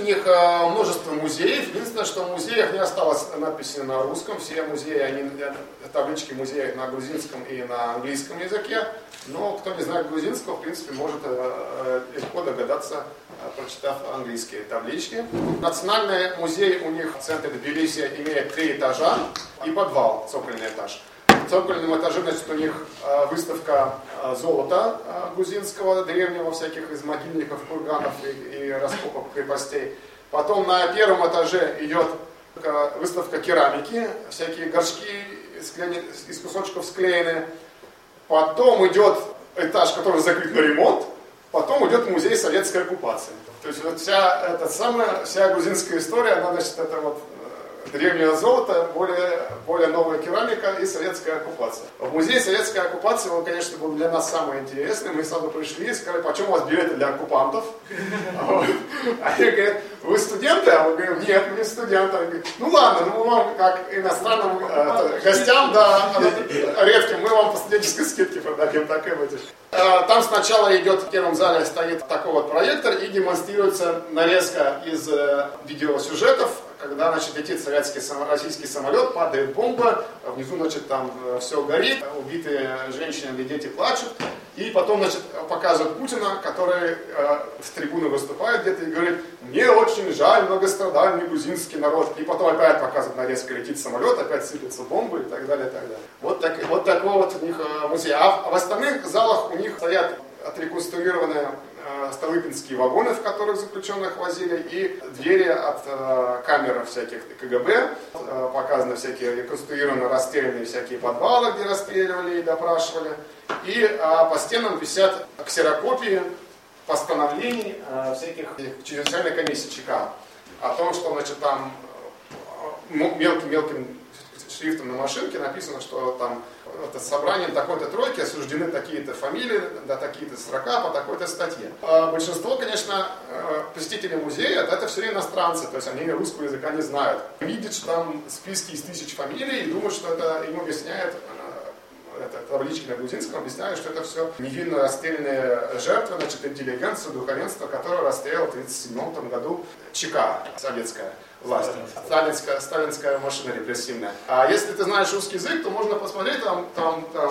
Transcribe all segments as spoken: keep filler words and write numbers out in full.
них множество музеев. Единственное, что в музеях не осталось надписи на русском. Все музеи, они, таблички музеев на грузинском и на английском языке. Но кто не знает грузинского, в принципе, может легко догадаться, прочитав английские таблички. Национальный музей у них в центре Тбилиси имеет три этажа и подвал, цокольный этаж. В цокольном этаже, значит, у них выставка золота грузинского, древнего, всяких из могильников, курганов и, и раскопок крепостей. Потом на первом этаже идет выставка керамики, всякие горшки из, из кусочков склеены. Потом идет этаж, который закрыт на ремонт. Потом идет музей советской оккупации. То есть вот вся эта самая, вся грузинская история, она, значит, это вот древнее золото, более, более новая керамика и советская оккупация. В музее советской оккупации, он, конечно, был для нас самый интересный. Мы сразу пришли и сказали, почему у вас билеты для оккупантов? Они говорят, вы студенты? А мы говорим, нет, мы не студенты. Они говорят, ну ладно, ну вам, как иностранным э, гостям, да, редким, мы вам по студенческой скидке продадим, так и будете. Там сначала идет, в первом зале стоит такой вот проектор и демонстрируется нарезка из э, видеосюжетов, когда, значит, летит советский, российский самолет, падает бомба, внизу, значит, там все горит, убитые женщины или дети плачут. И потом, значит, показывают Путина, который э, с трибуны выступает где-то и говорит, мне очень жаль многострадальный грузинский народ. И потом опять показывают нарезка, летит самолет, опять сыпятся бомбы и так далее, и так далее. Вот, так, вот такой вот у них э, музей. А в остальных залах у них стоят отреконструированные э, столыпинские вагоны, в которых заключенных возили, и двери от э, камер всяких КГБ. Э, показаны всякие реконструированные, расстрелянные всякие подвалы, где расстреливали и допрашивали. И э, по стенам висят ксерокопии постановлений э, всяких чрезвычайной комиссии ЧК. О том, что, значит, там мелким-мелким шрифтом на машинке написано, что там это собранием такой-то тройки осуждены такие-то фамилии, да, такие-то срока по такой-то статье. А большинство, конечно, посетителей музея, это все иностранцы, то есть они русского языка не знают. Видят, что там списки из тысяч фамилий и думают, что это им объясняет, это таблички на грузинском объясняют, что это все невинно расстрелянные жертвы, значит, интеллигенция, духовенство, которое расстрелял в тысяча девятьсот тридцать седьмом году ЧК, советская власть, сталинская, сталинская машина репрессивная. А если ты знаешь русский язык, то можно посмотреть там, там, там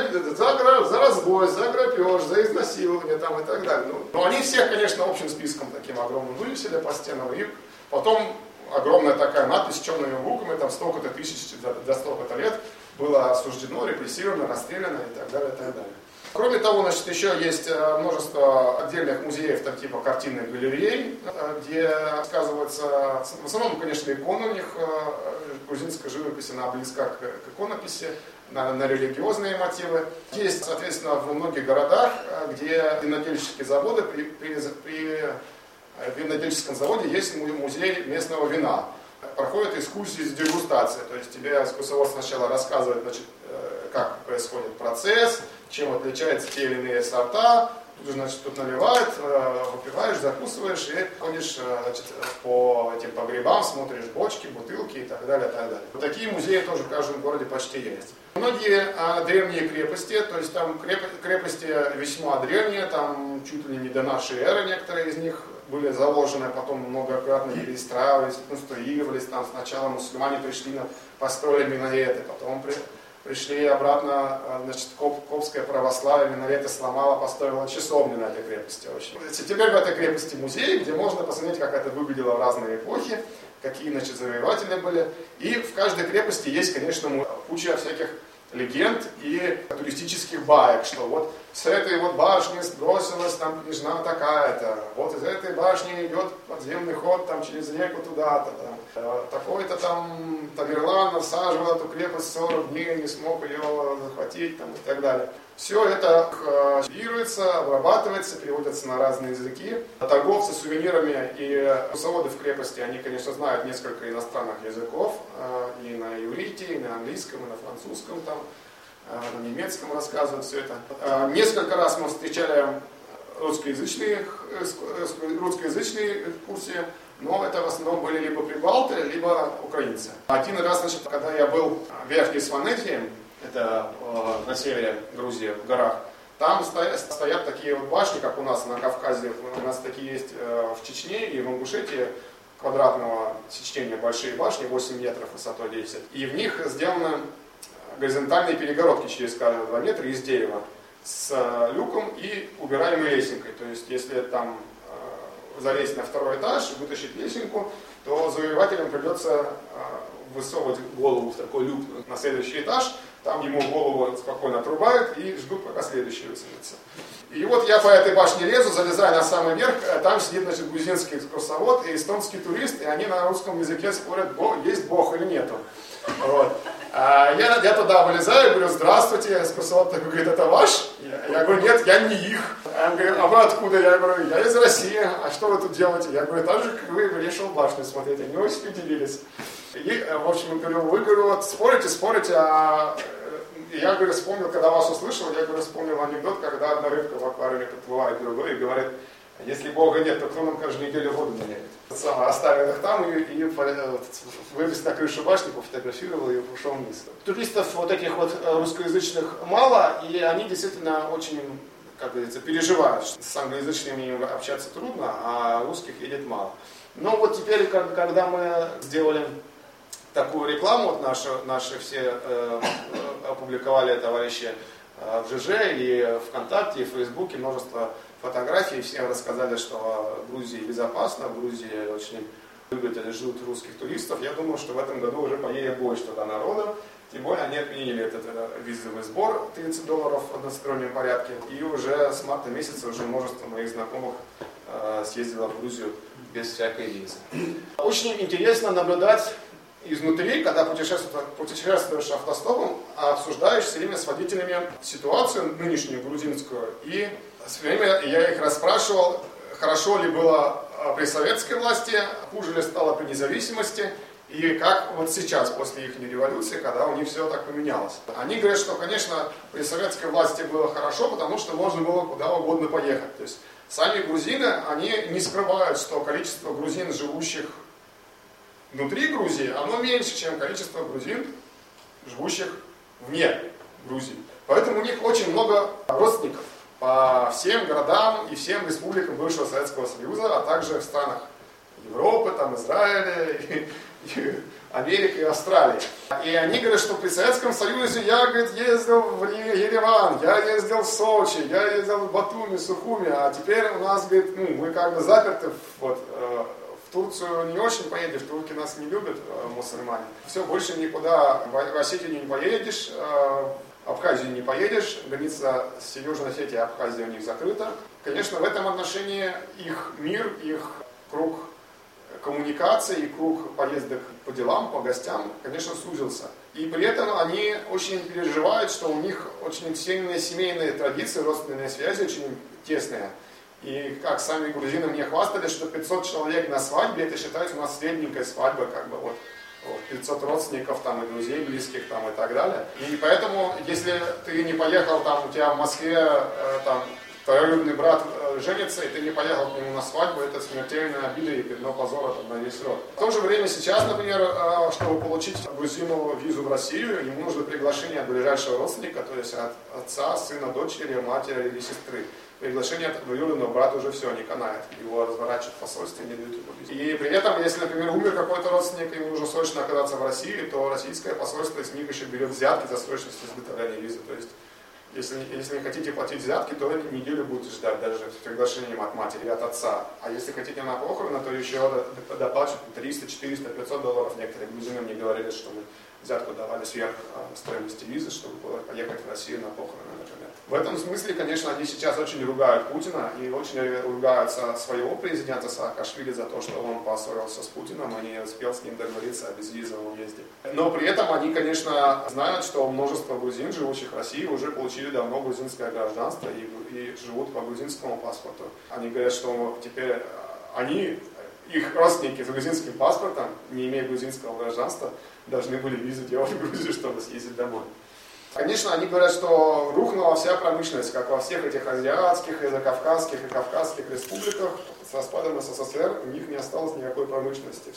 за, за разбой, за грабеж, за изнасилование там, и так далее. Ну, но они всех, конечно, общим списком таким огромным вывесили по стенам, и потом огромная такая надпись черными буквами, там столько-то тысяч до столько-то лет было осуждено, репрессировано, расстреляно и так далее, и так далее. Кроме того, значит, еще есть множество отдельных музеев, там, типа картинных галерей, где рассказывается, в основном, конечно, иконы у них, грузинская живопись, она близка к, к иконописи, на, на религиозные мотивы. Есть, соответственно, в многих городах, где винодельческие заводы, при, при, при винодельческом заводе есть музей местного вина. Проходят экскурсии с дегустацией, то есть тебе экскурсовод сначала рассказывает, значит, как происходит процесс, чем отличаются те или иные сорта, тут, значит, тут наливают, выпиваешь, закусываешь и ходишь, значит, по этим погребам, смотришь бочки, бутылки и так далее, и так далее. Вот такие музеи тоже в каждом городе почти есть. Многие а, древние крепости, то есть там креп, крепости весьма древние, там чуть ли не до нашей эры некоторые из них были заложены, потом многократно перестраивались, конструировались, там сначала мусульмане пришли, построили минареты, потом при, пришли обратно, значит, коп, копское православие, минареты сломало, построило часовни на этой крепости. Очень. Теперь в этой крепости музей, где можно посмотреть, как это выглядело в разные эпохи, какие, значит, завоеватели были. И в каждой крепости есть, конечно, куча всяких легенд и туристических баек, что вот с этой вот башни сбросилась там княжна такая-то, вот из этой башни идет подземный ход там через реку туда-то, там, такой-то там Тамерлан всаживал эту крепость сорок дней, не смог ее захватить там, и так далее. Все это фиксируется, обрабатывается, переводится на разные языки. Торговцы сувенирами и экскурсоводы в крепости, они, конечно, знают несколько иностранных языков, и на иврите, и на английском, и на французском, там, на немецком рассказывают все это. Несколько раз мы встречали русскоязычные, русскоязычные экскурсии, но это в основном были либо прибалты, либо украинцы. Один раз, значит, когда я был в Верхней Сванетии, это э, на севере Грузии, в горах, Там стоят, стоят такие вот башни, как у нас на Кавказе, у нас такие есть в Чечне и в Ингушетии, квадратного сечения большие башни, восемь метров, высотой десять. И в них сделаны горизонтальные перегородки через каждые два метра из дерева с люком и убираемой лесенкой. То есть, если там э, залезть на второй этаж, вытащить лесенку, то завоевателям придется э, высовывать голову в такой люк на следующий этаж, там ему голову спокойно отрубают и ждут, пока следующий высадится. И вот я по этой башне лезу, залезаю на самый верх, там сидит, значит, грузинский экскурсовод и эстонский турист, и они на русском языке спорят, есть Бог или нету. Вот. А я, я туда вылезаю, говорю, здравствуйте, экскурсовод такой говорит, это ваш? Я, я говорю, нет, я не их. Он говорит, а вы откуда? Я говорю, я из России, а что вы тут делаете? Я говорю, так же, как вы, решил башню смотреть. Они очень удивились. И, в общем, говорю, вы, говорю, вот спорите, спорите, а я, говорю, вспомнил, когда вас услышал, я, говорю, вспомнил анекдот, когда одна рыбка в аквариуме подплывает к другой и говорит, если Бога нет, то кто нам каждую неделю воду меняет? Оставил их там и, и вылез на крышу башни, пофотографировал и ушел вниз. Туристов вот этих вот русскоязычных мало, и они действительно очень, как говорится, переживают. С англоязычными общаться трудно, а русских едет мало. Но вот теперь, когда мы сделали такую рекламу, вот наши, наши все э, опубликовали товарищи э, в ЖЖ и ВКонтакте, и в Фейсбуке, множество фотографий, всем рассказали, что в Грузии безопасно, в Грузии очень любят и ждут русских туристов. Я думаю, что в этом году уже поедет больше туда народа. Тем более они отменили этот визовый сбор тридцать долларов в одностороннем порядке. И уже с марта месяца уже множество моих знакомых э, съездило в Грузию без всякой визы. Очень интересно наблюдать изнутри, когда путешествуешь, путешествуешь автостопом, обсуждаешь все время с водителями ситуацию нынешнюю грузинскую. И все время я их расспрашивал, хорошо ли было при советской власти, хуже ли стало при независимости, и как вот сейчас, после их революции, когда у них все так поменялось. Они говорят, что, конечно, при советской власти было хорошо, потому что можно было куда угодно поехать. То есть сами грузины, они не скрывают, что количество грузин, живущих внутри Грузии, оно меньше, чем количество грузин, живущих вне Грузии. Поэтому у них очень много родственников по всем городам и всем республикам бывшего Советского Союза, а также в странах Европы, там, Израиля, и, и Америки и Австралии. И они говорят, что при Советском Союзе я, говорит, ездил в Ереван, я ездил в Сочи, я ездил в Батуми, Сухуми, а теперь у нас, говорит, ну, мы как бы заперты вот, в Турцию не очень поедешь, турки нас не любят, мусульмане. Все, больше никуда в Осетию не поедешь, в Абхазию не поедешь, граница с Южной Осетией и Абхазией у них закрыта. Конечно, в этом отношении их мир, их круг коммуникации и круг поездок по делам, по гостям, конечно, сузился. И при этом они очень переживают, что у них очень сильные семейные традиции, родственные связи очень тесные. И как сами грузины мне хвастались, что пятьсот человек на свадьбе, это считается у нас средненькая свадьба, как бы вот. пятьсот родственников там, и друзей близких там, и так далее. И поэтому, если ты не поехал, там, у тебя в Москве э, там, троюродный брат э, женится, и ты не поехал к нему на свадьбу, это смертельная обида и пятно позора там, на весь род. В то же время сейчас, например, э, чтобы получить грузину визу в Россию, ему нужно приглашение от ближайшего родственника, то есть от отца, сына, дочери, матери или сестры. Приглашение от двоюродного брата уже все, не канает. Его разворачивают в посольстве и не дают ему визу. И при этом, если, например, умер какой-то родственник, и ему нужно срочно оказаться в России, то российское посольство с них еще берет взятки за срочность изготовления визы. То есть, если, если не хотите платить взятки, то неделю будете ждать даже с приглашением от матери и от отца. А если хотите на похороны, то еще доплачивают триста, четыреста, пятьсот долларов. Некоторые грузины мне говорили, что мы взятку давали сверх стоимости визы, чтобы поехать в Россию на похороны, например. В этом смысле, конечно, они сейчас очень ругают Путина и очень ругаются своего президента Саакашвили за то, что он поссорился с Путиным и не успел с ним договориться о безвизовом въезде. Но при этом они, конечно, знают, что множество грузин, живущих в России, уже получили давно грузинское гражданство и, и живут по грузинскому паспорту. Они говорят, что теперь они, их родственники с грузинским паспортом, не имея грузинского гражданства, должны были визу делать в Грузию, чтобы съездить домой. Конечно, они говорят, что рухнула вся промышленность, как во всех этих азиатских, и закавказских, и кавказских республиках. С распадом СССР у них не осталось никакой промышленности.